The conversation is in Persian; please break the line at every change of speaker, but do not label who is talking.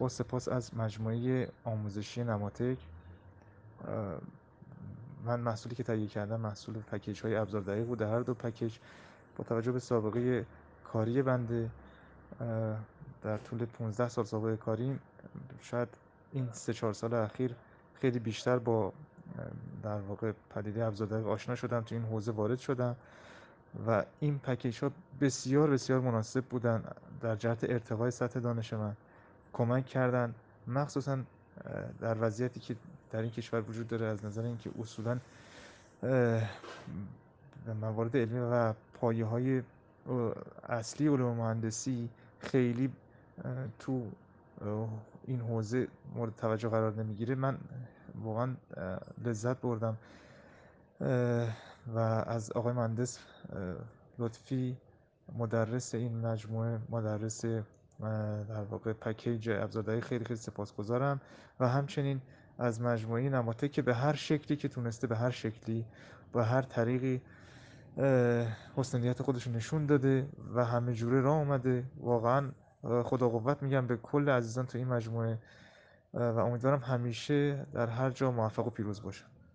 با سپاس از مجموعه آموزشی نماتک. من محصولی که تهیه کردم محصول پکیج های ابزار دقیق بود. در هر دو پکیج با توجه به سابقه کاری بنده در طول 15 سال سابقه کاری، شاید این 3-4 سال اخیر خیلی بیشتر با در واقع پدیده ابزار دقیق آشنا شدم، تو این حوزه وارد شدم و این پکیج ها بسیار بسیار مناسب بودن در جهت ارتقای سطح دانش من. کمک کردن مخصوصا در وضعیتی که در این کشور وجود داره، از نظر اینکه اصولا موارد علمی و پایه‌های اصلی علوم مهندسی خیلی تو این حوزه مورد توجه قرار نمیگیره. من واقعا لذت بردم و از آقای مهندس لطفی مدرس این مجموعه، مدرس در واقع پکیج ابزار دقیق، خیلی خیلی سپاسگزارم و همچنین از مجموعه نماتک که به هر شکلی که تونسته، به هر شکلی، به هر طریقی حسن نیت خودش نشون داده و همه جوره راه اومده. واقعا خدا قوت میگم به کل عزیزان تو این مجموعه و امیدوارم همیشه در هر جا موفق و پیروز باشن.